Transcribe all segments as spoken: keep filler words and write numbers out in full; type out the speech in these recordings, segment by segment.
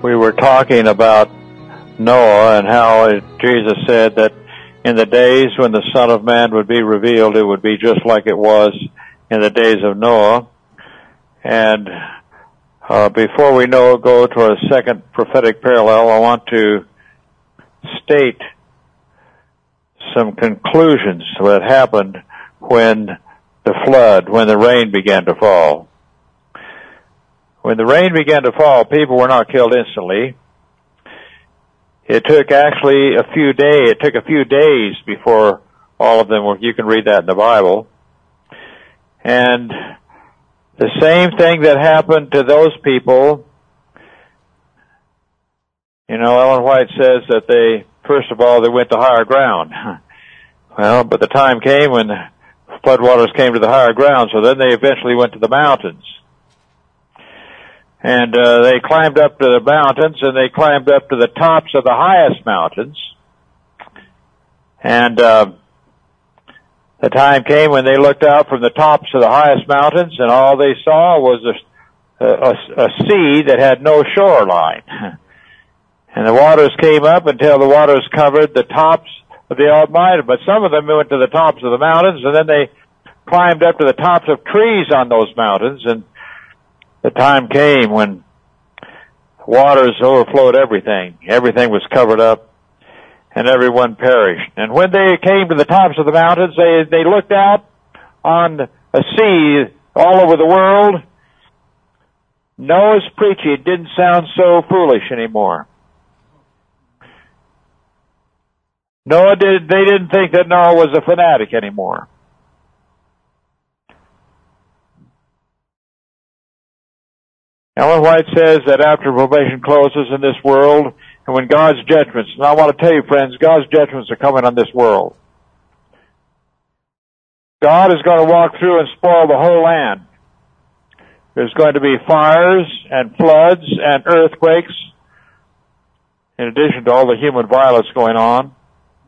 we were talking about Noah and how it, Jesus said that in the days when the Son of Man would be revealed, it would be just like it was in the days of Noah. And uh, before we know, go to our second prophetic parallel, I want to state some conclusions that happened when the flood, when the rain began to fall. When the rain began to fall, people were not killed instantly. It took actually a few days, it took a few days before all of them were, you can read that in the Bible. And the same thing that happened to those people, you know, Ellen White says that they, first of all, they went to higher ground. Well, but the time came when floodwaters came to the higher ground, so then they eventually went to the mountains. And uh, they climbed up to the mountains, and they climbed up to the tops of the highest mountains. And uh, the time came when they looked out from the tops of the highest mountains, and all they saw was a, a, a sea that had no shoreline. And the waters came up until the waters covered the tops of the Almighty. But some of them went to the tops of the mountains, and then they climbed up to the tops of trees on those mountains, and the time came when waters overflowed everything. Everything was covered up, and everyone perished. And when they came to the tops of the mountains, they, they looked out on a sea all over the world. Noah's preaching didn't sound so foolish anymore. Noah did, they didn't think that Noah was a fanatic anymore. Ellen White says that after probation closes in this world, and when God's judgments, and I want to tell you, friends, God's judgments are coming on this world. God is going to walk through and spoil the whole land. There's going to be fires and floods and earthquakes, in addition to all the human violence going on.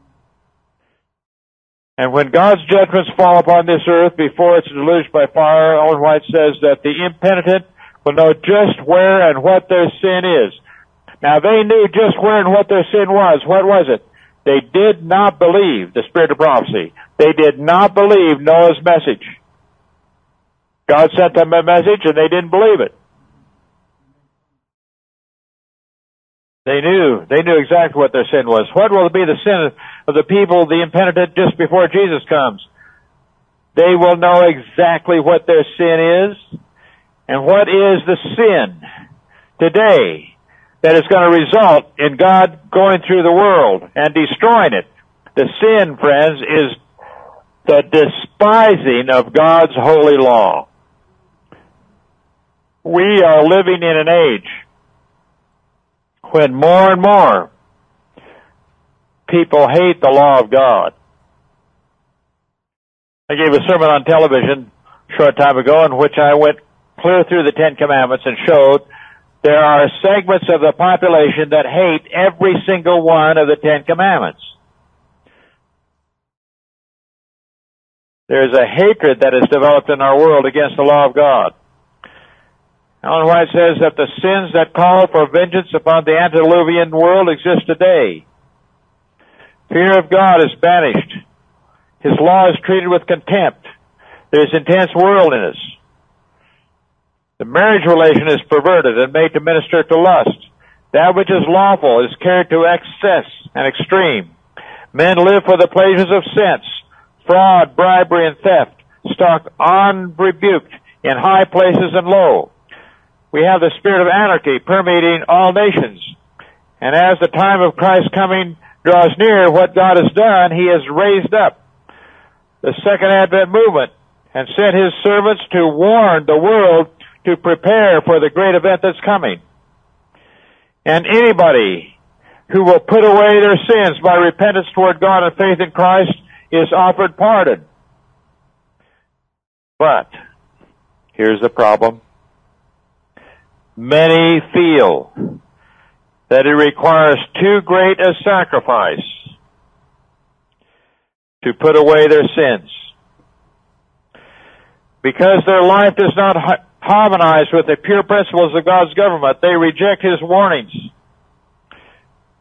And when God's judgments fall upon this earth before it's deluged by fire, Ellen White says that the impenitent will know just where and what their sin is. Now, they knew just where and what their sin was. What was it? They did not believe the spirit of prophecy. They did not believe Noah's message. God sent them a message, and they didn't believe it. They knew. They knew exactly what their sin was. What will be the sin of the people, the impenitent, just before Jesus comes? They will know exactly what their sin is. And what is the sin today that is going to result in God going through the world and destroying it? The sin, friends, is the despising of God's holy law. We are living in an age when more and more people hate the law of God. I gave a sermon on television a short time ago in which I went clear through the Ten Commandments and showed there are segments of the population that hate every single one of the Ten Commandments. There's a hatred that is developed in our world against the law of God. Ellen White says that the sins that call for vengeance upon the antediluvian world exist today. Fear of God is banished. His law is treated with contempt. There's intense worldliness. The marriage relation is perverted and made to minister to lust. That which is lawful is carried to excess and extreme. Men live for the pleasures of sense. Fraud, bribery, and theft stalk unrebuked in high places and low. We have the spirit of anarchy permeating all nations. And as the time of Christ's coming draws near, what God has done, He has raised up the Second Advent movement and sent His servants to warn the world to prepare for the great event that's coming. And anybody who will put away their sins by repentance toward God and faith in Christ is offered pardon. But here's the problem. Many feel that it requires too great a sacrifice to put away their sins. Because their life does not harmonize with the pure principles of God's government, they reject His warnings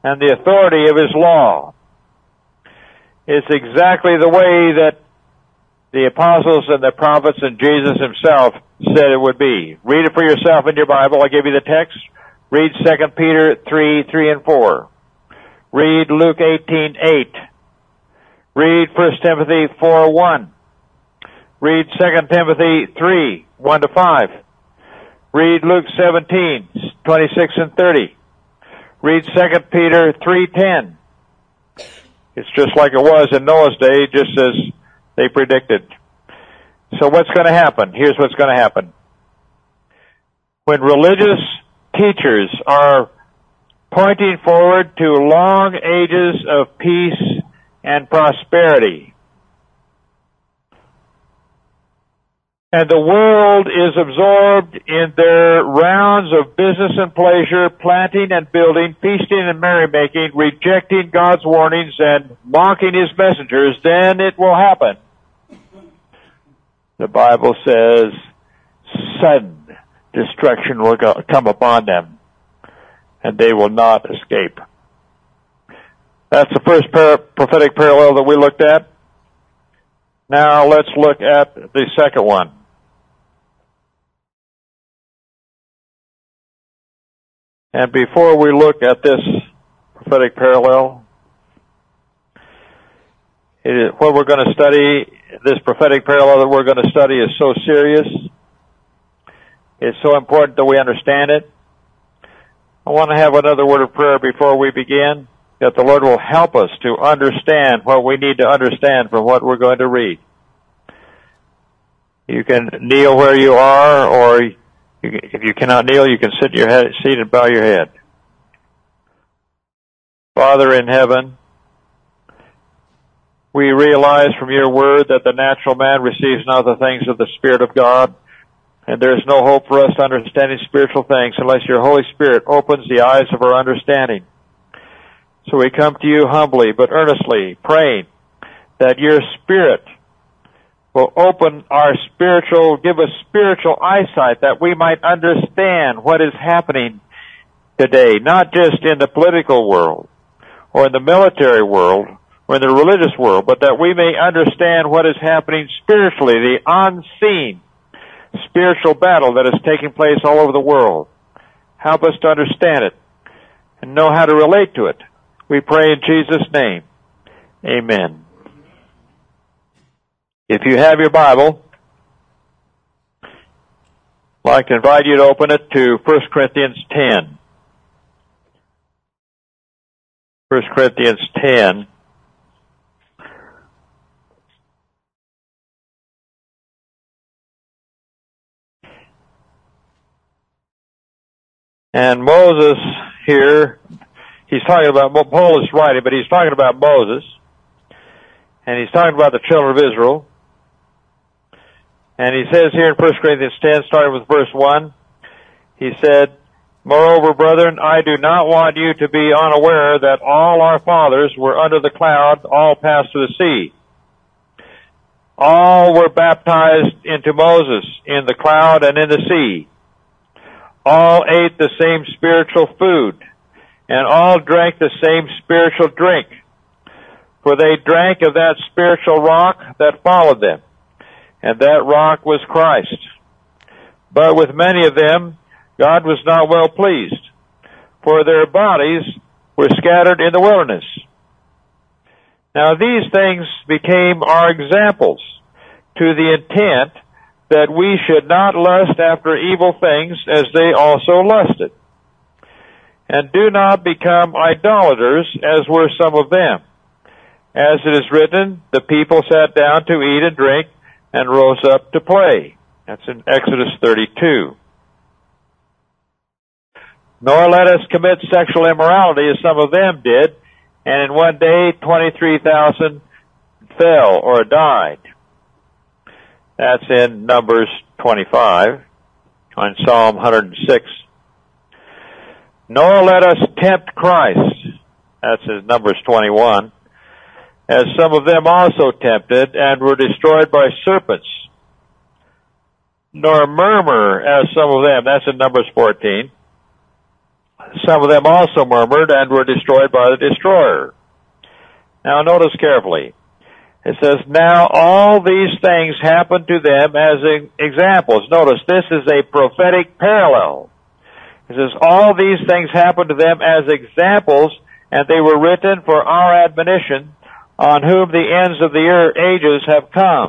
and the authority of His law. It's exactly the way that the apostles and the prophets and Jesus Himself said it would be. Read it for yourself in your Bible. I'll give you the text. Read Second Peter three, three and four. Read Luke eighteen, eight. Read First Timothy four, one. Read Second Timothy three, one to five. Read Luke seventeen, twenty-six and thirty. Read Second Peter three, ten. It's just like it was in Noah's day, just as they predicted. So what's going to happen? Here's what's going to happen. When religious teachers are pointing forward to long ages of peace and prosperity, and the world is absorbed in their rounds of business and pleasure, planting and building, feasting and merrymaking, rejecting God's warnings and mocking His messengers, then it will happen. The Bible says sudden destruction will go, come upon them, and they will not escape. That's the first par- prophetic parallel that we looked at. Now let's look at the second one. And before we look at this prophetic parallel, it is, what we're going to study, this prophetic parallel that we're going to study is so serious. It's so important that we understand it. I want to have another word of prayer before we begin, that the Lord will help us to understand what we need to understand from what we're going to read. You can kneel where you are, or you can, if you cannot kneel, you can sit in your head, seat and bow your head. Father in heaven, we realize from your word that the natural man receives not the things of the Spirit of God, and there is no hope for us to understanding spiritual things unless your Holy Spirit opens the eyes of our understanding. So we come to you humbly but earnestly, praying that your Spirit will open our spiritual, give us spiritual eyesight that we might understand what is happening today, not just in the political world or in the military world or in the religious world, but that we may understand what is happening spiritually, the unseen spiritual battle that is taking place all over the world. Help us to understand it and know how to relate to it. We pray in Jesus' name. Amen. If you have your Bible, I'd like to invite you to open it to First Corinthians ten. First Corinthians ten. And Moses here, he's talking about, well, Paul is writing, but he's talking about Moses. And he's talking about the children of Israel. And he says here in First Corinthians ten, starting with verse one, he said, "Moreover, brethren, I do not want you to be unaware that all our fathers were under the cloud, all passed through the sea. All were baptized into Moses in the cloud and in the sea. All ate the same spiritual food, and all drank the same spiritual drink. For they drank of that spiritual rock that followed them, and that rock was Christ. But with many of them, God was not well pleased, for their bodies were scattered in the wilderness. Now these things became our examples, to the intent that we should not lust after evil things as they also lusted. And do not become idolaters as were some of them. As it is written, the people sat down to eat and drink and rose up to play." That's in Exodus thirty-two. "Nor let us commit sexual immorality as some of them did, and in one day twenty-three thousand fell or died." That's in Numbers twenty-five, on Psalm one hundred six. "Nor let us tempt Christ," that's in Numbers twenty-one, "as some of them also tempted and were destroyed by serpents. Nor murmur as some of them," that's in Numbers fourteen, some of them also murmured and were destroyed by the destroyer. Now notice carefully. It says, now all these things happened to them as examples. Notice, this is a prophetic parallel. It says, all these things happened to them as examples, and they were written for our admonition, on whom the ends of the ages have come.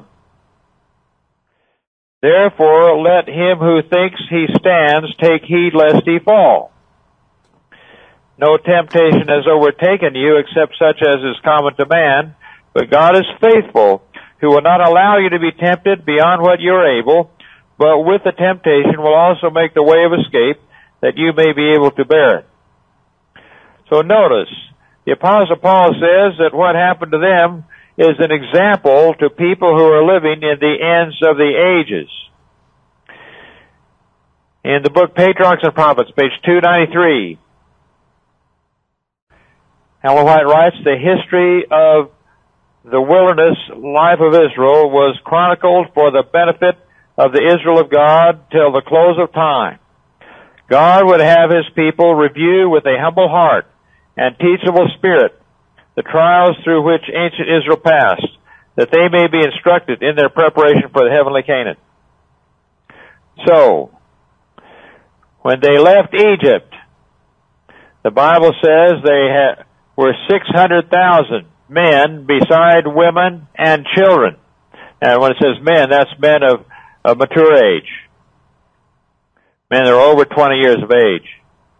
Therefore, let him who thinks he stands take heed lest he fall. No temptation has overtaken you except such as is common to man, but God is faithful, who will not allow you to be tempted beyond what you are able, but with the temptation will also make the way of escape, that you may be able to bear it. So notice, the Apostle Paul says that what happened to them is an example to people who are living in the ends of the ages. In the book Patriarchs and Prophets, page two ninety-three, Ellen White writes, the history of the wilderness life of Israel was chronicled for the benefit of the Israel of God till the close of time. God would have his people review with a humble heart and teachable spirit the trials through which ancient Israel passed, that they may be instructed in their preparation for the heavenly Canaan. So, when they left Egypt, the Bible says they had, were six hundred thousand men beside women and children. And when it says men, that's men of, of mature age. Men that are over twenty years of age.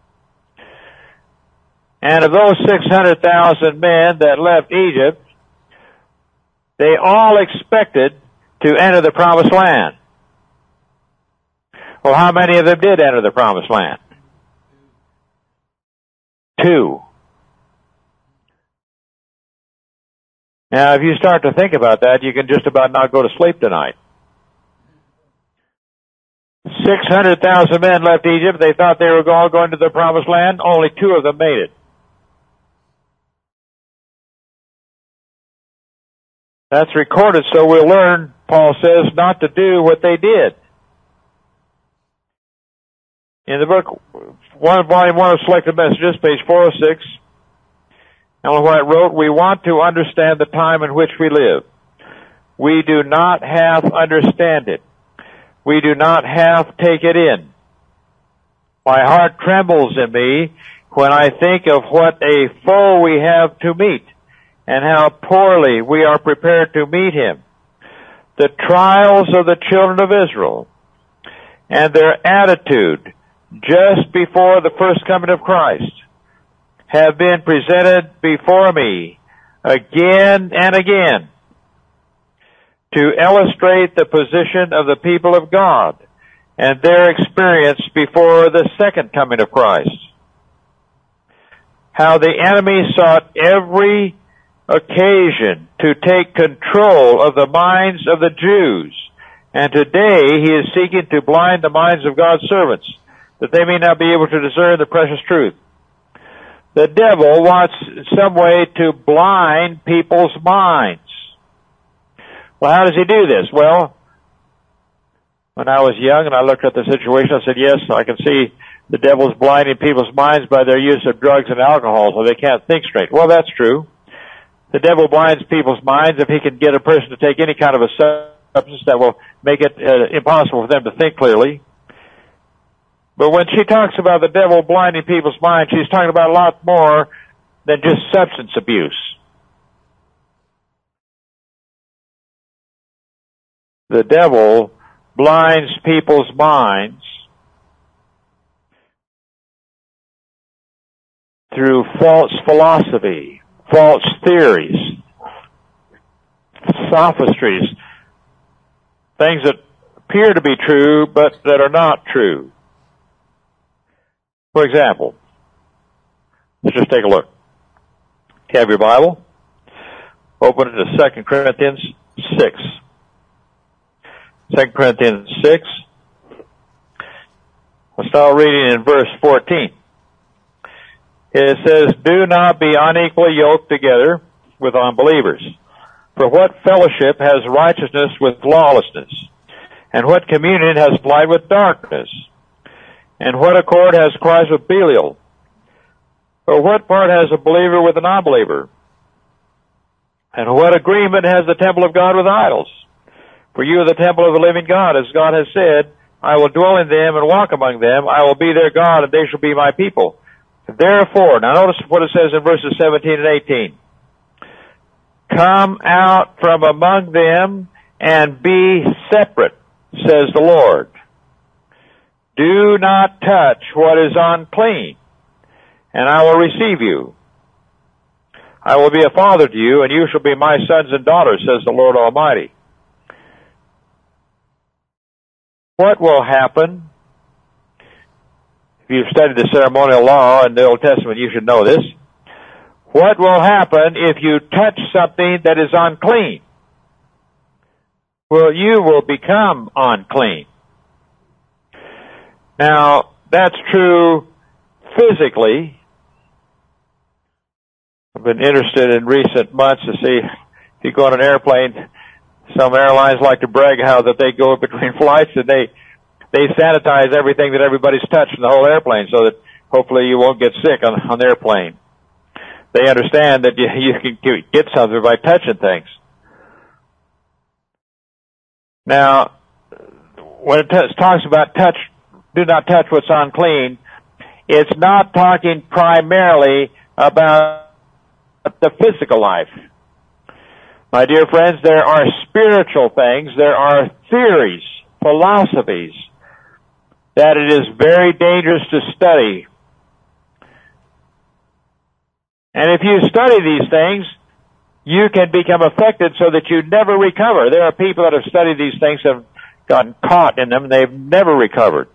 And of those six hundred thousand men that left Egypt, they all expected to enter the promised land. Well, how many of them did enter the promised land? Two. Now, if you start to think about that, you can just about not go to sleep tonight. six hundred thousand men left Egypt. They thought they were all going to the promised land. Only two of them made it. That's recorded, so we'll learn, Paul says, not to do what they did. In the book, one, volume one of Selected Messages, page four oh six, Ellen White wrote, we want to understand the time in which we live. We do not half understand it. We do not half take it in. My heart trembles in me when I think of what a foe we have to meet and how poorly we are prepared to meet him. The trials of the children of Israel and their attitude just before the first coming of Christ have been presented before me again and again to illustrate the position of the people of God and their experience before the second coming of Christ. How the enemy sought every occasion to take control of the minds of the Jews, and today he is seeking to blind the minds of God's servants, that they may not be able to discern the precious truth. The devil wants some way to blind people's minds. Well, how does he do this? Well, when I was young and I looked at the situation, I said, yes, I can see the devil's blinding people's minds by their use of drugs and alcohol so they can't think straight. Well, that's true. The devil blinds people's minds if he can get a person to take any kind of a substance that will make it uh, impossible for them to think clearly. But when she talks about the devil blinding people's minds, she's talking about a lot more than just substance abuse. The devil blinds people's minds through false philosophy, false theories, sophistries, things that appear to be true but that are not true. For example, let's just take a look. If you have your Bible, open it to Second Corinthians six. Second Corinthians six. We'll start reading in verse fourteen. It says, do not be unequally yoked together with unbelievers. For what fellowship has righteousness with lawlessness? And what communion has light with darkness? And what accord has Christ with Belial? Or what part has a believer with a non-believer? And what agreement has the temple of God with idols? For you are the temple of the living God, as God has said, I will dwell in them and walk among them. I will be their God, and they shall be my people. Therefore, now notice what it says in verses seventeen and eighteen. Come out from among them and be separate, says the Lord. Do not touch what is unclean, and I will receive you. I will be a father to you, and you shall be my sons and daughters, says the Lord Almighty. What will happen? If you've studied the ceremonial law in the Old Testament, you should know this. What will happen if you touch something that is unclean? Well, you will become unclean. Now, that's true physically. I've been interested in recent months to see if you go on an airplane. Some airlines like to brag how that they go between flights and they they sanitize everything that everybody's touched in the whole airplane so that hopefully you won't get sick on, on the airplane. They understand that you, you can get something by touching things. Now, when it t- talks about touch, do not touch what's unclean, it's not talking primarily about the physical life. My dear friends, there are spiritual things, there are theories, philosophies, that it is very dangerous to study. And if you study these things, you can become affected so that you never recover. There are people that have studied these things and have gotten caught in them, and they've never recovered.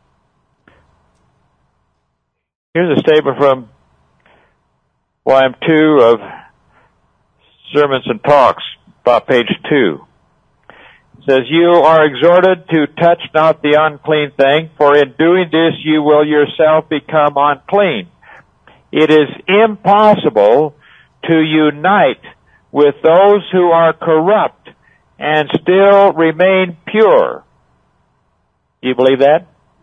Here's a statement from volume two of Sermons and Talks, about page two. It says, you are exhorted to touch not the unclean thing, for in doing this you will yourself become unclean. It is impossible to unite with those who are corrupt and still remain pure. Do you believe that?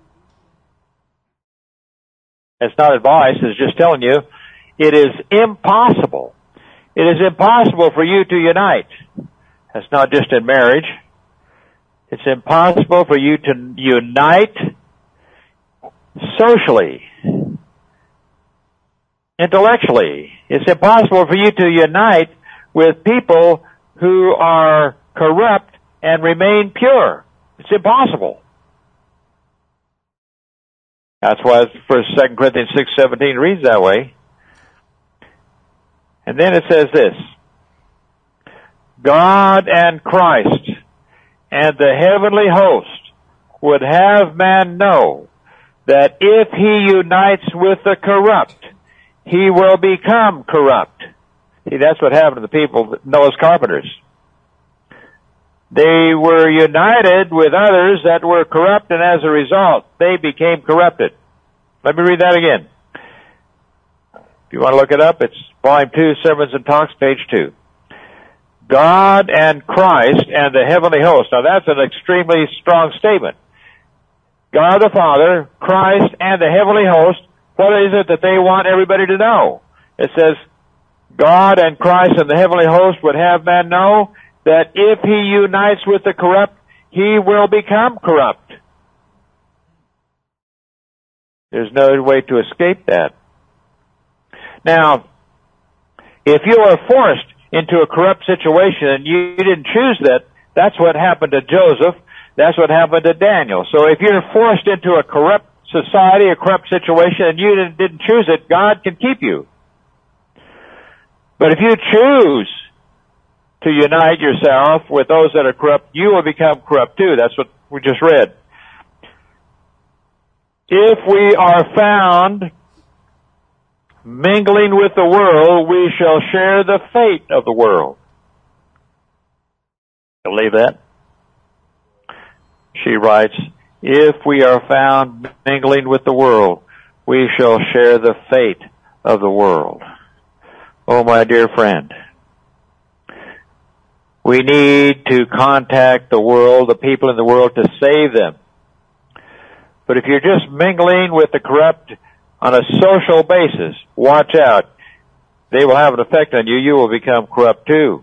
It's not advice, it's just telling you. It is impossible. It is impossible for you to unite. That's not just in marriage. It's impossible for you to unite socially, intellectually. It's impossible for you to unite with people who are corrupt and remain pure. It's impossible. That's why First, Second Corinthians six seventeen reads that way. And then it says this, God and Christ and the heavenly host would have man know that if he unites with the corrupt, he will become corrupt. See, that's what happened to the people, Noah's carpenters. They were united with others that were corrupt, and as a result, they became corrupted. Let me read that again. If you want to look it up, it's volume two, Sermons and Talks, page two. God and Christ and the heavenly host. Now that's an extremely strong statement. God the Father, Christ, and the heavenly host. What is it that they want everybody to know? It says, God and Christ and the heavenly host would have man know that if he unites with the corrupt, he will become corrupt. There's no way to escape that. Now, if you are forced into a corrupt situation and you didn't choose that, that's what happened to Joseph. That's what happened to Daniel. So if you're forced into a corrupt society, a corrupt situation, and you didn't, didn't choose it, God can keep you. But if you choose to unite yourself with those that are corrupt, you will become corrupt too. That's what we just read. If we are found mingling with the world, we shall share the fate of the world. Believe that? She writes, if we are found mingling with the world, we shall share the fate of the world. Oh, my dear friend, we need to contact the world, the people in the world, to save them. But if you're just mingling with the corrupt, on a social basis, watch out. They will have an effect on you. You will become corrupt too.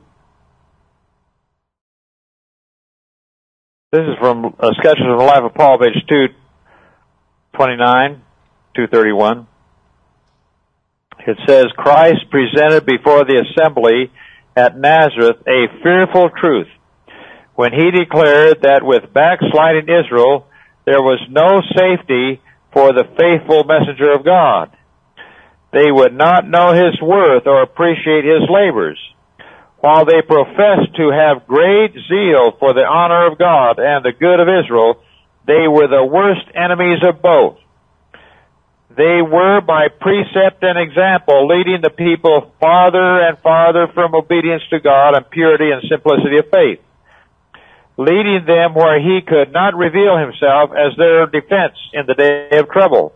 This is from uh, Sketches of the Life of Paul, page two twenty-nine, two thirty-one. It says, Christ presented before the assembly at Nazareth a fearful truth when he declared that with backsliding Israel there was no safety for the faithful messenger of God. They would not know his worth or appreciate his labors. While they professed to have great zeal for the honor of God and the good of Israel, they were the worst enemies of both. They were, by precept and example, leading the people farther and farther from obedience to God and purity and simplicity of faith, leading them where he could not reveal himself as their defense in the day of trouble.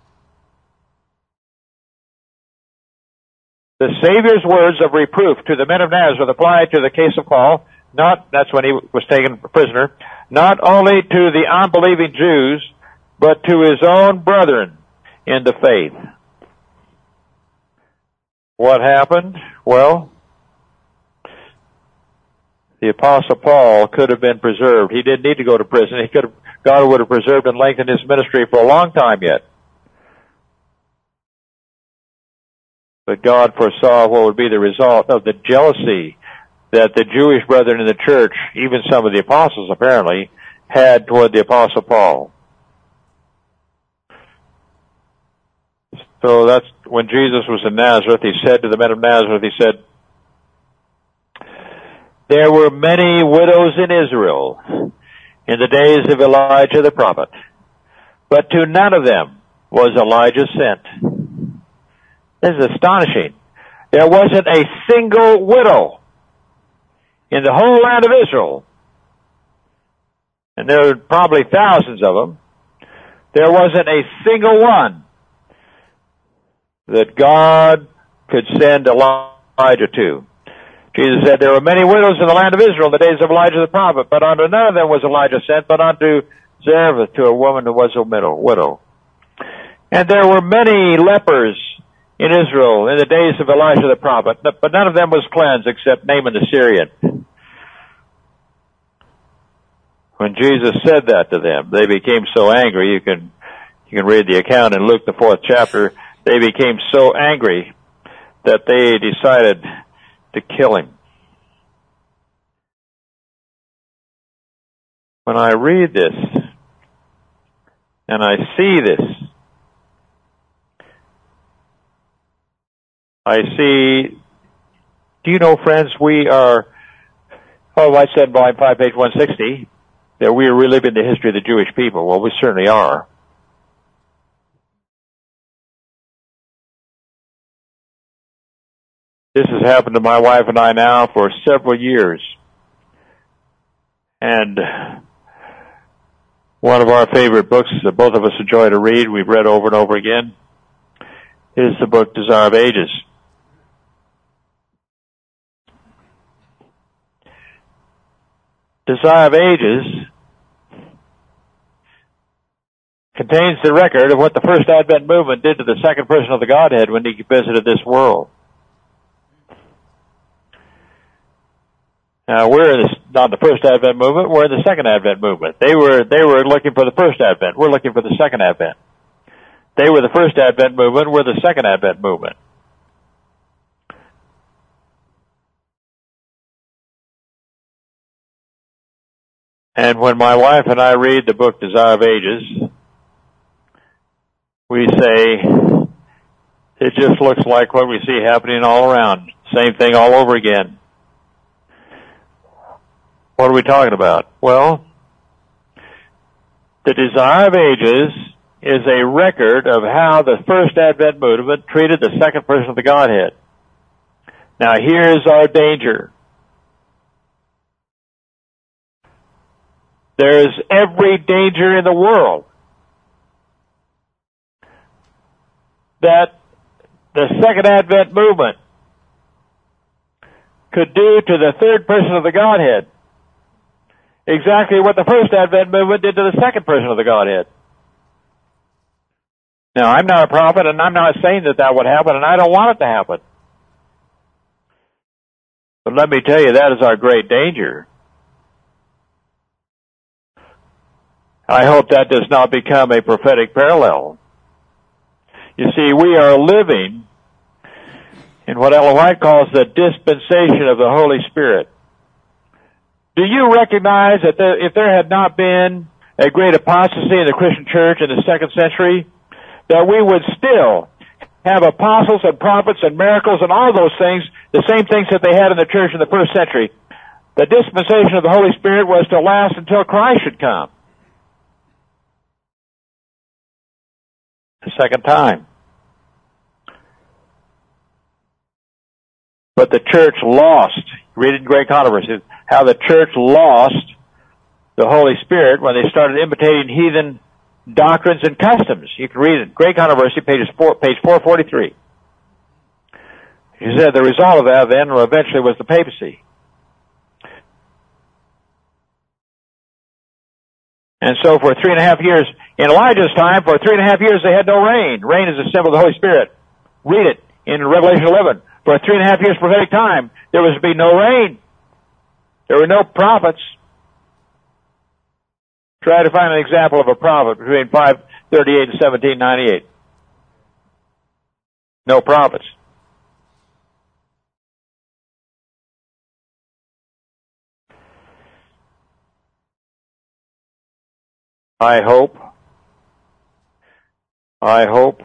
The Savior's words of reproof to the men of Nazareth applied to the case of Paul, not, that's when he was taken prisoner, not only to the unbelieving Jews, but to his own brethren in the faith. What happened? Well, the Apostle Paul could have been preserved. He didn't need to go to prison. He could have, God would have preserved and lengthened his ministry for a long time yet. But God foresaw what would be the result of the jealousy that the Jewish brethren in the church, even some of the apostles apparently, had toward the Apostle Paul. So that's when Jesus was in Nazareth, he said to the men of Nazareth, he said, there were many widows in Israel in the days of Elijah the prophet, but to none of them was Elijah sent. This is astonishing. There wasn't a single widow in the whole land of Israel, and there are probably thousands of them. There wasn't a single one that God could send Elijah to. Jesus said, there were many widows in the land of Israel in the days of Elijah the prophet, but unto none of them was Elijah sent, but unto Zarephath, to a woman who was a widow. And there were many lepers in Israel in the days of Elijah the prophet, but none of them was cleansed except Naaman the Syrian. When Jesus said that to them, they became so angry. You can, you can read the account in Luke, the fourth chapter. They became so angry that they decided to kill him. When I read this, and I see this, I see, do you know, friends, we are, oh, I said in volume five, page one sixty, that we are reliving the history of the Jewish people. Well, we certainly are. This has happened to my wife and I now for several years. And one of our favorite books that both of us enjoy to read, we've read over and over again, is the book Desire of Ages. Desire of Ages contains the record of what the first Advent movement did to the second person of the Godhead when he visited this world. Now, we're in this, not the first Advent movement, we're in the second Advent movement. They were, they were looking for the first Advent. We're looking for the second Advent. They were the first Advent movement, we're the second Advent movement. And when my wife and I read the book Desire of Ages, we say, it just looks like what we see happening all around. Same thing all over again. What are we talking about? Well, the Desire of Ages is a record of how the first Advent movement treated the second person of the Godhead. Now, here's our danger. There's every danger in the world that the second Advent movement could do to the third person of the Godhead exactly what the first Advent movement did to the second person of the Godhead. Now, I'm not a prophet, and I'm not saying that that would happen, and I don't want it to happen. But let me tell you, that is our great danger. I hope that does not become a prophetic parallel. You see, we are living in what Ellen White calls the dispensation of the Holy Spirit. Do you recognize that there, if there had not been a great apostasy in the Christian church in the second century, that we would still have apostles and prophets and miracles and all those things, the same things that they had in the church in the first century? The dispensation of the Holy Spirit was to last until Christ should come. The second time. But the church lost. Read it in Great Controversy, how the church lost the Holy Spirit when they started imitating heathen doctrines and customs. You can read it. Great Controversy, pages four, page four forty-three. He said the result of that then eventually was the papacy. And so for three and a half years, in Elijah's time, for three and a half years they had no rain. Rain is a symbol of the Holy Spirit. Read it in Revelation eleven. For three and a half years prophetic time, there was to be no rain. There were no prophets. Try to find an example of a prophet between five thirty-eight and seventeen ninety-eight. No prophets. I hope, I hope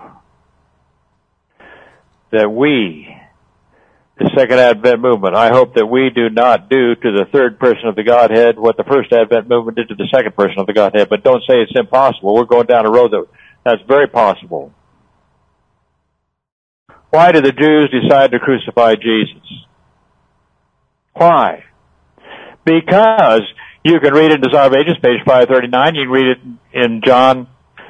that we, the Second Advent movement, I hope that we do not do to the third person of the Godhead what the First Advent movement did to the second person of the Godhead. But don't say it's impossible. We're going down a road that that's very possible. Why did the Jews decide to crucify Jesus? Why? Because you can read it in Desire of Ages, page five thirty-nine. You can read it in John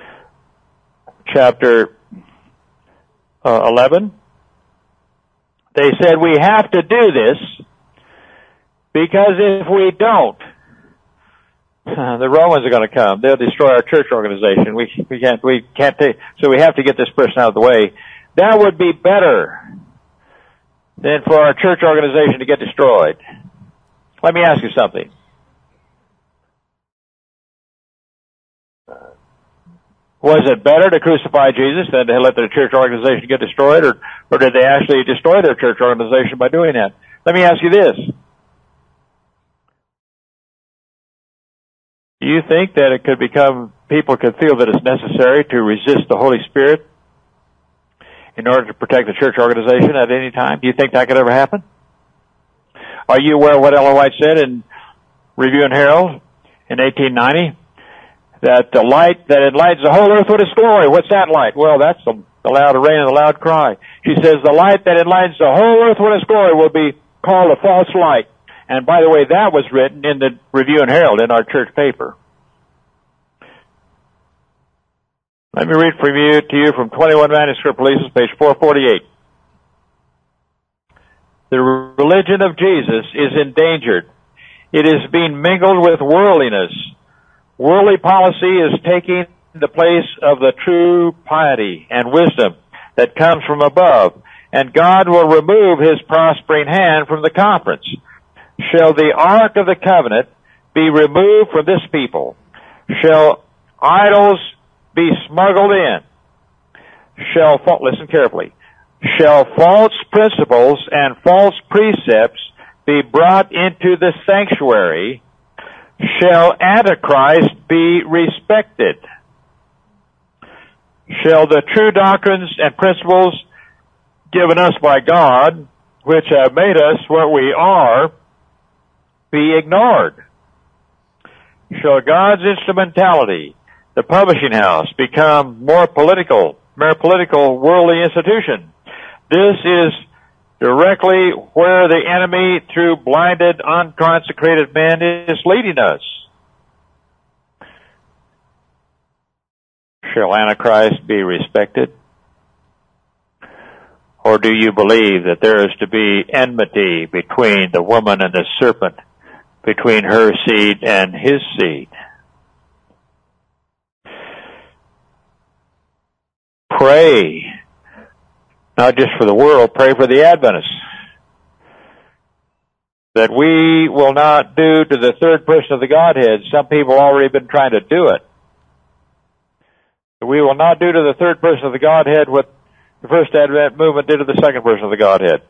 chapter uh, eleven. They said, we have to do this because if we don't, the Romans are going to come. They'll destroy our church organization. We, we can't, we can't take, so we have to get this person out of the way. That would be better than for our church organization to get destroyed. Let me ask you something. Was it better to crucify Jesus than to let their church organization get destroyed, or, or did they actually destroy their church organization by doing that? Let me ask you this. Do you think that it could become, people could feel that it's necessary to resist the Holy Spirit in order to protect the church organization at any time? Do you think that could ever happen? Are you aware of what Ellen White said in Review and Herald in eighteen ninety? That the light that enlightens the whole earth with its glory. What's that light? Well, that's the, the loud rain and the loud cry. She says the light that enlightens the whole earth with its glory will be called a false light. And by the way, that was written in the Review and Herald in our church paper. Let me read from you to you from twenty-one Manuscript Releases, page four forty-eight. The religion of Jesus is endangered. It is being mingled with worldliness. Worldly policy is taking the place of the true piety and wisdom that comes from above, and God will remove his prospering hand from the conference. Shall the Ark of the Covenant be removed from this people? Shall idols be smuggled in? Shall, listen carefully, shall false principles and false precepts be brought into the sanctuary? Shall Antichrist be respected? Shall the true doctrines and principles given us by God, which have made us what we are, be ignored? Shall God's instrumentality, the publishing house, become more political, more political worldly institution? This is directly where the enemy, through blinded, unconsecrated men, is leading us. Shall Antichrist be respected? Or do you believe that there is to be enmity between the woman and the serpent, between her seed and his seed? pray, not just for the world, pray for the Adventists, that we will not do to the third person of the Godhead. Some people have already been trying to do it. We will not do to the third person of the Godhead what the first Advent movement did to the second person of the Godhead.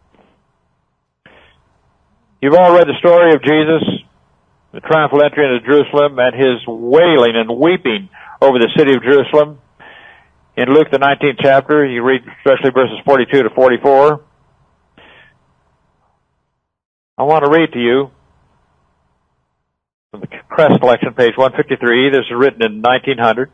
You've all read the story of Jesus, the triumphal entry into Jerusalem, and his wailing and weeping over the city of Jerusalem. In Luke, the nineteenth chapter, you read especially verses forty-two to forty-four. I want to read to you from the press collection, page one fifty-three. This is written in nineteen hundred.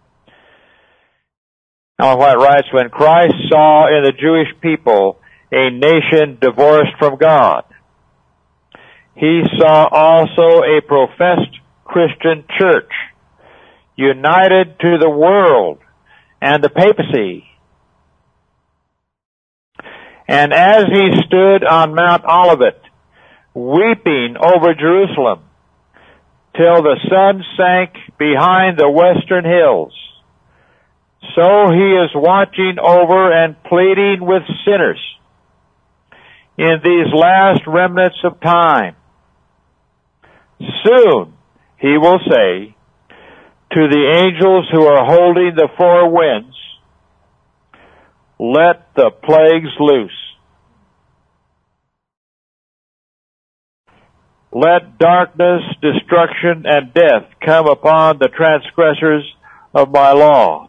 Ellen White writes, when Christ saw in the Jewish people a nation divorced from God, he saw also a professed Christian church united to the world and the papacy. And as he stood on Mount Olivet, weeping over Jerusalem, till the sun sank behind the western hills, so he is watching over and pleading with sinners in these last remnants of time. Soon, he will say to the angels who are holding the four winds, let the plagues loose. Let darkness, destruction, and death come upon the transgressors of my law.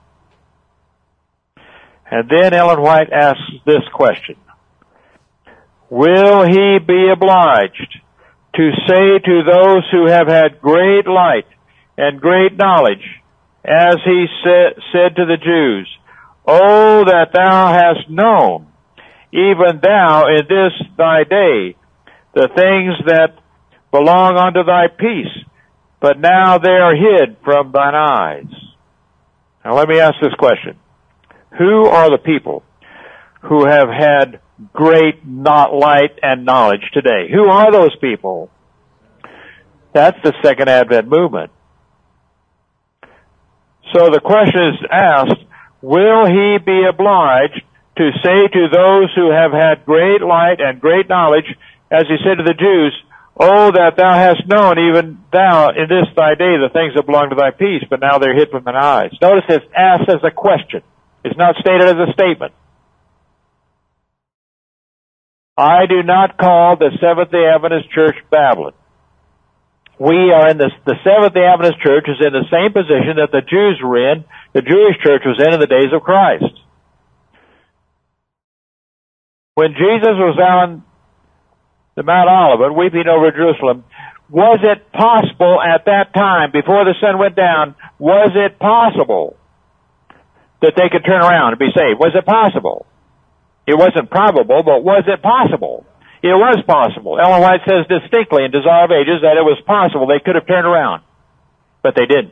And then Ellen White asks this question. Will he be obliged to say to those who have had great light and great knowledge, as he sa- said to the Jews, oh, that thou hast known, even thou in this thy day, the things that belong unto thy peace, but now they are hid from thine eyes. Now let me ask this question. Who are the people who have had great not light and knowledge today? Who are those people? That's the Second Advent movement. So the question is asked, will he be obliged to say to those who have had great light and great knowledge, as he said to the Jews, oh, that thou hast known, even thou in this thy day, the things that belong to thy peace, but now they're hid from thine eyes. Notice it's asked as a question. It's not stated as a statement. I do not call the Seventh-day Adventist Church Babylon. We are in this, the Seventh-day Adventist Church is in the same position that the Jews were in, the Jewish church was in in the days of Christ. When Jesus was on the Mount Olivet, weeping over Jerusalem, was it possible at that time, before the sun went down, was it possible that they could turn around and be saved? Was it possible? It wasn't probable, but was it possible? It was possible. Ellen White says distinctly in Desire of Ages that it was possible they could have turned around, but they didn't.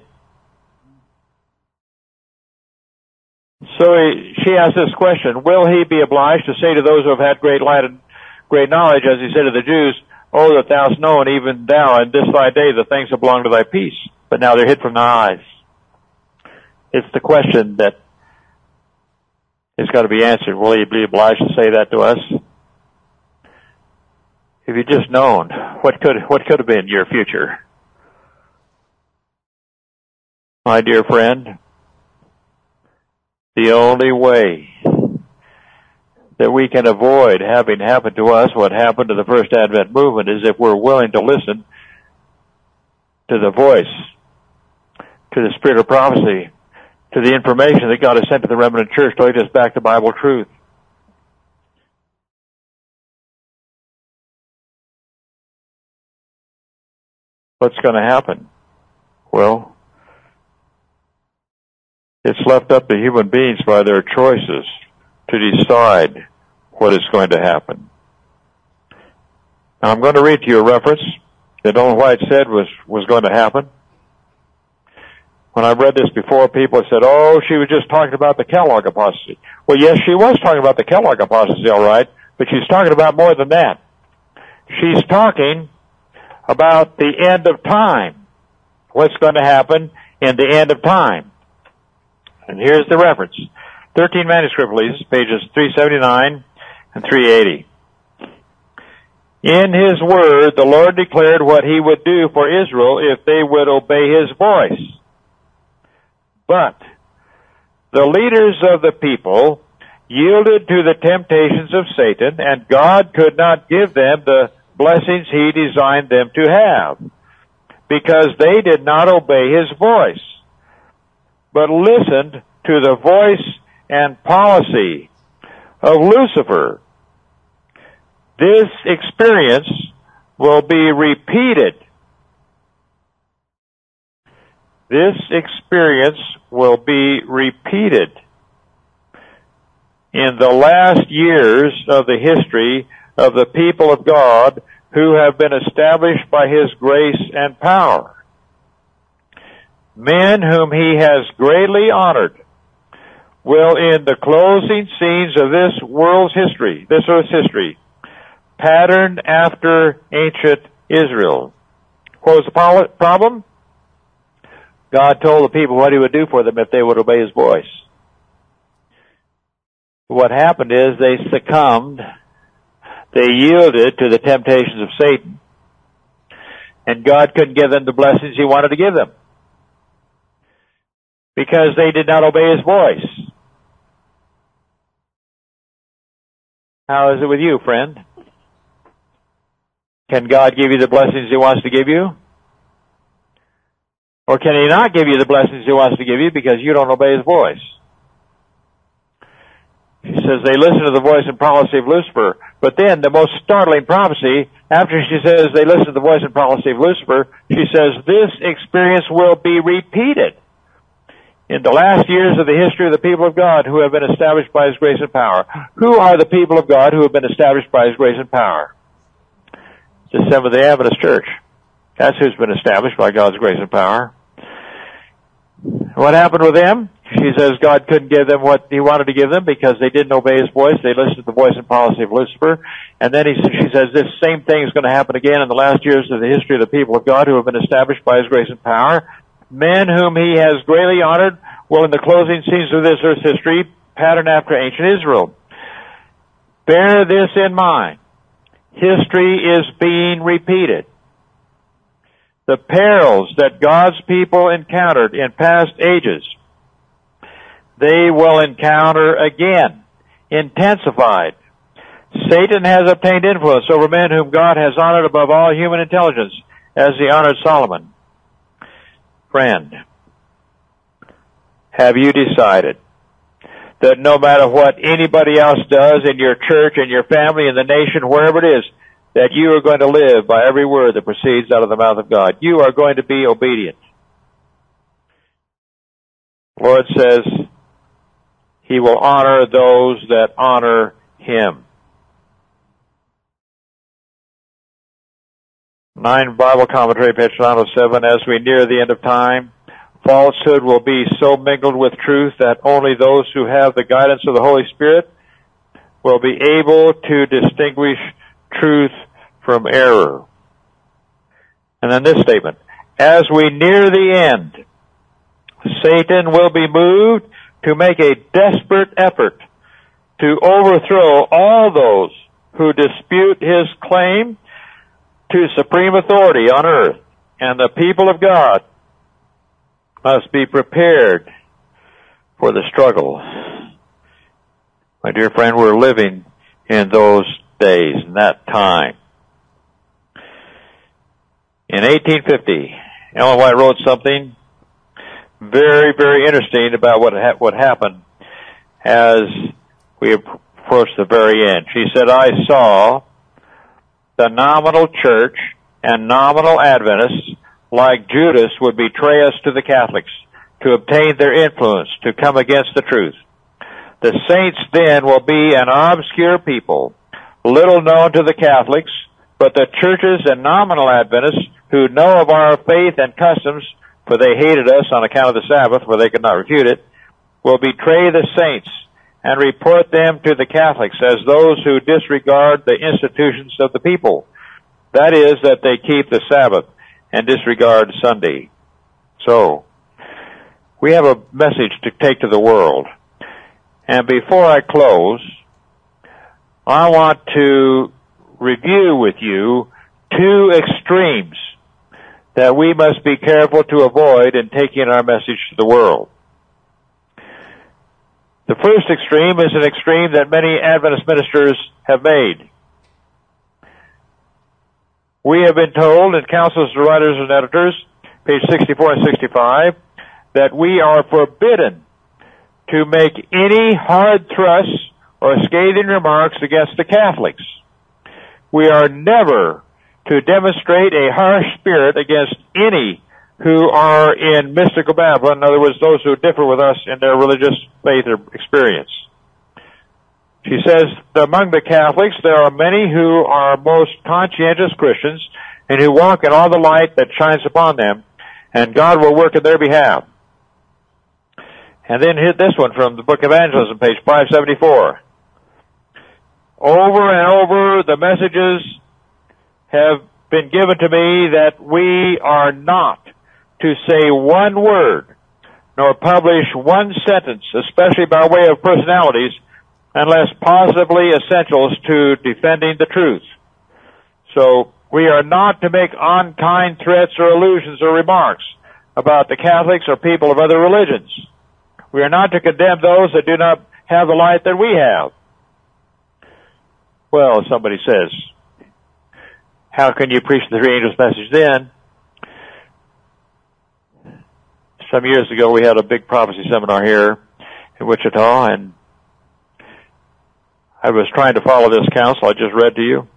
So he, she asks this question, will he be obliged to say to those who have had great light and great knowledge, as he said to the Jews, oh, that thou hast known, even thou in this thy day, the things that belong to thy peace, but now they're hid from thy eyes. It's the question that is got to be answered. Will he be obliged to say that to us? If you'd just known what could what could have been your future. My dear friend, the only way that we can avoid having happen to us what happened to the First Advent movement is if we're willing to listen to the voice, to the spirit of prophecy, to the information that God has sent to the remnant church to lead us back to Bible truth. What's going to happen? Well, it's left up to human beings by their choices to decide what is going to happen. Now, I'm going to read to you a reference that Ellen White said was, was going to happen. When I read this before, people said, oh, she was just talking about the Kellogg apostasy. Well, yes, she was talking about the Kellogg apostasy, all right, but she's talking about more than that. She's talking about the end of time. What's going to happen in the end of time? And here's the reference. thirteen manuscript releases, pages three seventy-nine and three eighty. In His Word, the Lord declared what He would do for Israel if they would obey His voice. But the leaders of the people yielded to the temptations of Satan, and God could not give them the blessings He designed them to have, because they did not obey His voice, but listened to the voice and policy of Lucifer. This experience will be repeated. This experience will be repeated in the last years of the history of the people of God who have been established by His grace and power. Men whom He has greatly honored will, in the closing scenes of this world's history, this earth's history, pattern after ancient Israel. What was the problem? God told the people what He would do for them if they would obey His voice. What happened is they succumbed, they yielded to the temptations of Satan, and God couldn't give them the blessings He wanted to give them, because they did not obey His voice. How is it with you, friend? Can God give you the blessings He wants to give you? Or can He not give you the blessings He wants to give you because you don't obey His voice? She says they listen to the voice and policy of Lucifer. But then the most startling prophecy, after she says they listen to the voice and policy of Lucifer, she says this experience will be repeated in the last years of the history of the people of God who have been established by His grace and power. Who are the people of God who have been established by His grace and power? The Seventh-day Adventist Church. That's who's been established by God's grace and power. What happened with them? She says God couldn't give them what He wanted to give them because they didn't obey His voice. They listened to the voice and policy of Lucifer. And then he, she says this same thing is going to happen again in the last years of the history of the people of God who have been established by His grace and power. Men whom He has greatly honored will, in the closing scenes of this earth's history, pattern after ancient Israel. Bear this in mind. History is being repeated. The perils that God's people encountered in past ages, they will encounter again, intensified. Satan has obtained influence over men whom God has honored above all human intelligence, as He honored Solomon. Friend, have you decided that no matter what anybody else does in your church, in your family, in the nation, wherever it is, that you are going to live by every word that proceeds out of the mouth of God? You are going to be obedient. The Lord says He will honor those that honor Him. Nine Bible Commentary, page nine oh seven, as we near the end of time, falsehood will be so mingled with truth that only those who have the guidance of the Holy Spirit will be able to distinguish truth from error. And then this statement, as we near the end, Satan will be moved to make a desperate effort to overthrow all those who dispute His claim to supreme authority on earth, and the people of God must be prepared for the struggle. My dear friend, we're living in those days, in that time. In eighteen fifty, Ellen White wrote something very, very interesting about what ha- what happened as we approached the very end. She said, I saw the nominal church and nominal Adventists, like Judas, would betray us to the Catholics to obtain their influence, to come against the truth. The saints then will be an obscure people, little known to the Catholics, but the churches and nominal Adventists who know of our faith and customs, for they hated us on account of the Sabbath, for they could not refute it, will betray the saints and report them to the Catholics as those who disregard the institutions of the people. That is, that they keep the Sabbath and disregard Sunday. So, we have a message to take to the world. And before I close, I want to review with you two extremes that we must be careful to avoid in taking our message to the world. The first extreme is an extreme that many Adventist ministers have made. We have been told in Counsels to Writers and Editors, page sixty-four and sixty-five, that we are forbidden to make any hard thrusts or scathing remarks against the Catholics. We are never to demonstrate a harsh spirit against any who are in mystical Babylon, in other words, those who differ with us in their religious faith or experience. She says, among the Catholics, there are many who are most conscientious Christians and who walk in all the light that shines upon them, and God will work in their behalf. And then hit this one from the Book of Evangelism, page five seventy-four. Over and over, the messages have been given to me that we are not to say one word, nor publish one sentence, especially by way of personalities, unless positively essentials to defending the truth. So, we are not to make unkind threats or allusions or remarks about the Catholics or people of other religions. We are not to condemn those that do not have the light that we have. Well, somebody says, how can you preach the three angels' message then? Some years ago we had a big prophecy seminar here in Wichita, and I was trying to follow this counsel I just read to you.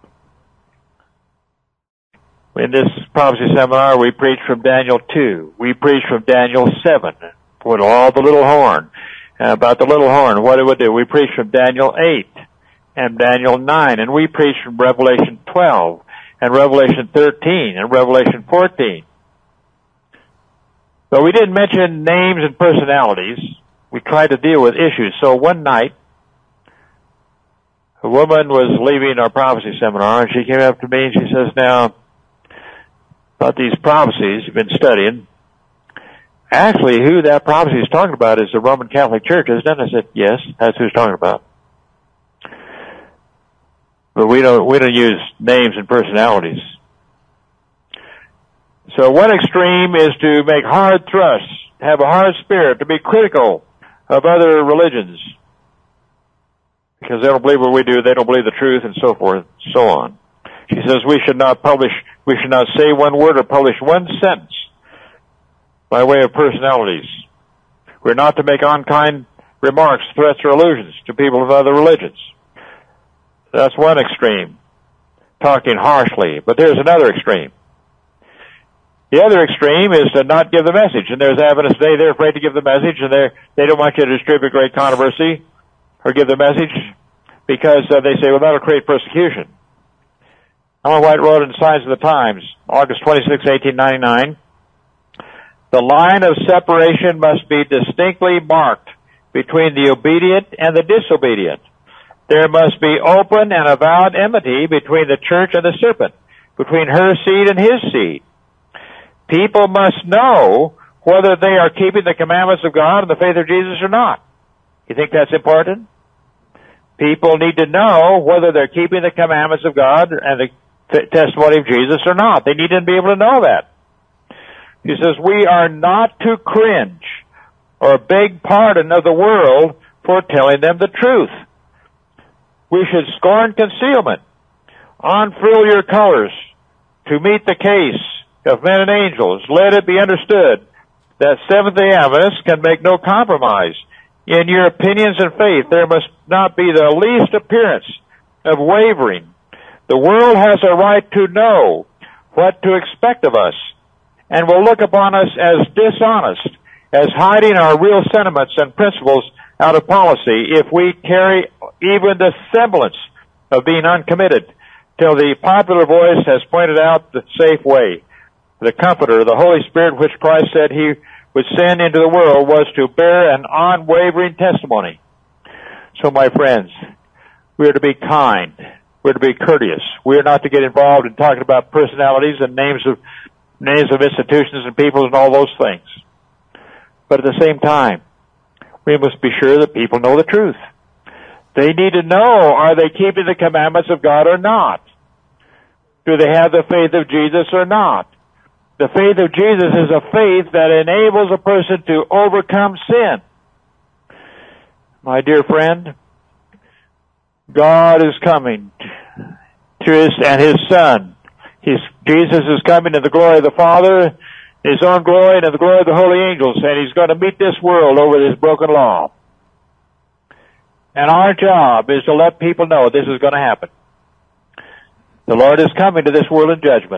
In this prophecy seminar, we preached from Daniel two. We preached from Daniel seven, with all the little horn, uh, about the little horn, what it would do. We preached from Daniel eight and Daniel nine, and we preached from Revelation twelve and Revelation thirteen and Revelation fourteen. But we didn't mention names and personalities. We tried to deal with issues. So one night, a woman was leaving our prophecy seminar, and she came up to me and she says, now, about these prophecies you've been studying, actually who that prophecy is talking about is the Roman Catholic Church, isn't it? I said, yes, that's who it's talking about. But we don't, we don't use names and personalities. So one extreme is to make hard thrusts, have a hard spirit, to be critical of other religions. Because they don't believe what we do, they don't believe the truth, and so forth, so on. She says we should not publish, we should not say one word or publish one sentence by way of personalities. We're not to make unkind remarks, threats, or allusions to people of other religions. That's one extreme, talking harshly. But there's another extreme. The other extreme is to not give the message. And there's Adventists today, they're afraid to give the message, and they're, they don't want you to distribute great controversy or give the message because uh, they say, well, that'll create persecution. Ellen White wrote in Signs of the Times, August twenty-sixth, eighteen ninety-nine, the line of separation must be distinctly marked between the obedient and the disobedient. There must be open and avowed enmity between the church and the serpent, between her seed and his seed. People must know whether they are keeping the commandments of God and the faith of Jesus or not. You think that's important? People need to know whether they're keeping the commandments of God and the t- testimony of Jesus or not. They need to be able to know that. He says, we are not to cringe or beg pardon of the world for telling them the truth. We should scorn concealment, unfurl your colors to meet the case of men and angels. Let it be understood that Seventh-day Adventists can make no compromise. In your opinions and faith, there must not be the least appearance of wavering. The world has a right to know what to expect of us, and will look upon us as dishonest, as hiding our real sentiments and principles out of policy if we carry even the semblance of being uncommitted till the popular voice has pointed out the safe way. The Comforter, the Holy Spirit, which Christ said He would send into the world, was to bear an unwavering testimony. So, my friends, we are to be kind. We're to be courteous. We are not to get involved in talking about personalities and names of names of institutions and peoples and all those things. But at the same time, We must be sure that people know the truth. They need to know, are they keeping the commandments of God or not? Do they have the faith of Jesus or not? The faith of Jesus is a faith that enables a person to overcome sin. My dear friend, God is coming to his, and his Son. His, Jesus is coming in the glory of the Father, his own glory, and in the glory of the holy angels, and he's going to meet this world over this broken law. And our job is to let people know this is going to happen. The Lord is coming to this world in judgment.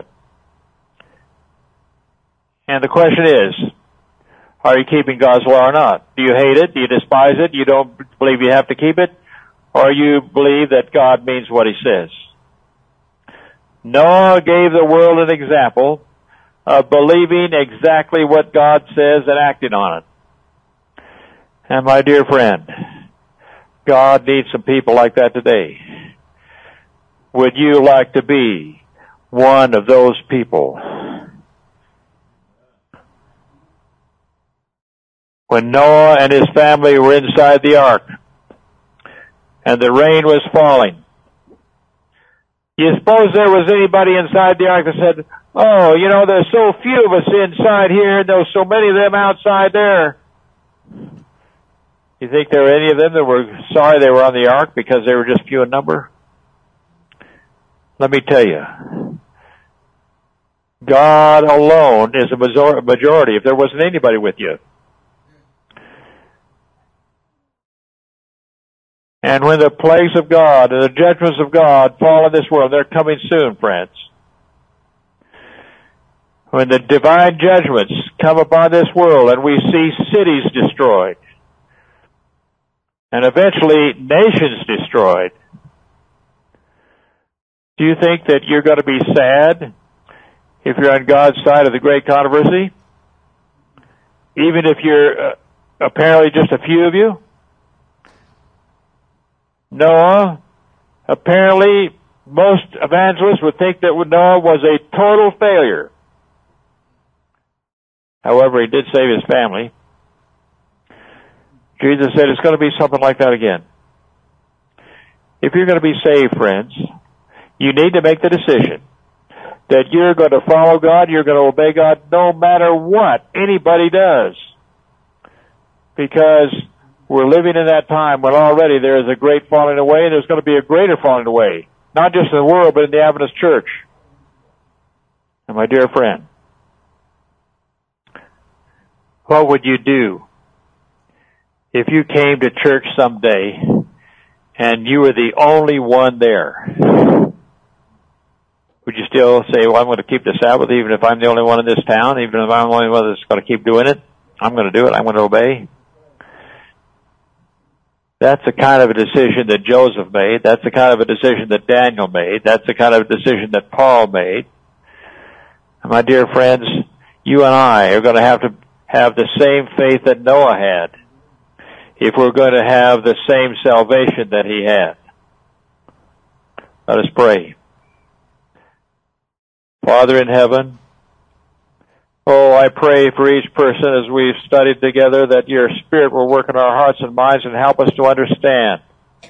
And the question is, are you keeping God's law or not? Do you hate it? Do you despise it? You don't believe you have to keep it? Or you believe that God means what he says? Noah gave the world an example of believing exactly what God says and acting on it. And my dear friend, God needs some people like that today. Would you like to be one of those people? When Noah and his family were inside the ark and the rain was falling, you suppose there was anybody inside the ark that said, oh, you know, there's so few of us inside here and there's so many of them outside there. You think there were any of them that were sorry they were on the ark because they were just few in number? Let me tell you, God alone is a majority if there wasn't anybody with you. And when the plagues of God and the judgments of God fall in this world, they're coming soon, friends. When the divine judgments come upon this world and we see cities destroyed, and eventually nations destroyed, do you think that you're going to be sad if you're on God's side of the great controversy? Even if you're uh, apparently just a few of you? Noah, apparently most evangelists would think that Noah was a total failure. However, he did save his family. Jesus said it's going to be something like that again. If you're going to be saved, friends, you need to make the decision that you're going to follow God, you're going to obey God no matter what anybody does. Because we're living in that time when already there is a great falling away, and there's going to be a greater falling away. Not just in the world, but in the Adventist church. And my dear friend, what would you do if you came to church someday and you were the only one there? Would you still say, well, I'm going to keep the Sabbath even if I'm the only one in this town, even if I'm the only one that's going to keep doing it? I'm going to do it. I'm going to obey. That's the kind of a decision that Joseph made. That's the kind of a decision that Daniel made. That's the kind of a decision that Paul made. And my dear friends, you and I are going to have to have the same faith that Noah had if we're going to have the same salvation that he had. Let us pray. Father in heaven, oh, I pray for each person as we've studied together that your Spirit will work in our hearts and minds and help us to understand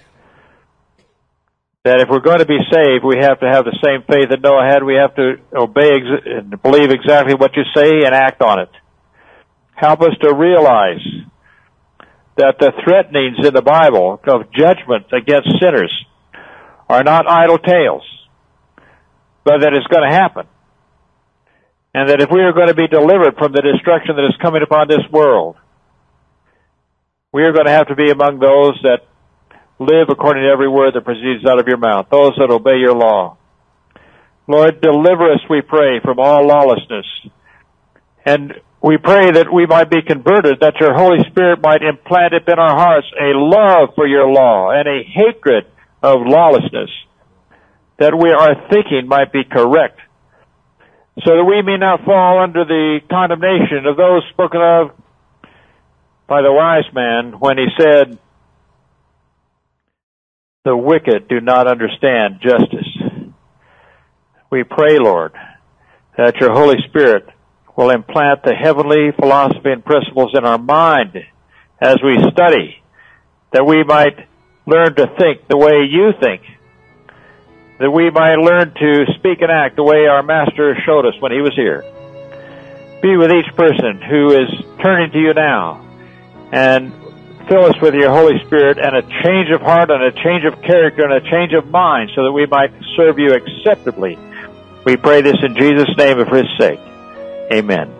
that if we're going to be saved, we have to have the same faith that Noah had. We have to obey ex- and believe exactly what you say and act on it. Help us to realize that the threatenings in the Bible of judgment against sinners are not idle tales, but that it's going to happen. And that if we are going to be delivered from the destruction that is coming upon this world, we are going to have to be among those that live according to every word that proceeds out of your mouth, those that obey your law. Lord, deliver us, we pray, from all lawlessness. And we pray that we might be converted, that your Holy Spirit might implant it in our hearts a love for your law and a hatred of lawlessness, that we, our thinking might be correct, so that we may not fall under the condemnation of those spoken of by the wise man when he said, the wicked do not understand justice. We pray, Lord, that your Holy Spirit will implant the heavenly philosophy and principles in our mind as we study, that we might learn to think the way you think, that we might learn to speak and act the way our Master showed us when he was here. Be with each person who is turning to you now, and fill us with your Holy Spirit and a change of heart and a change of character and a change of mind so that we might serve you acceptably. We pray this in Jesus' name and for his sake. Amen.